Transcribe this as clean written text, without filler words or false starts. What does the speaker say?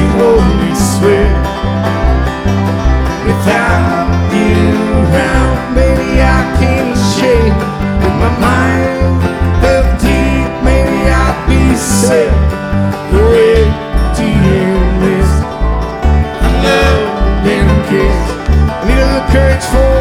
you only swear. Without you around, maybe I can't shake. In my mind felt deep, maybe I'd be safe. The way to end this, I love and kiss. I need a little courage for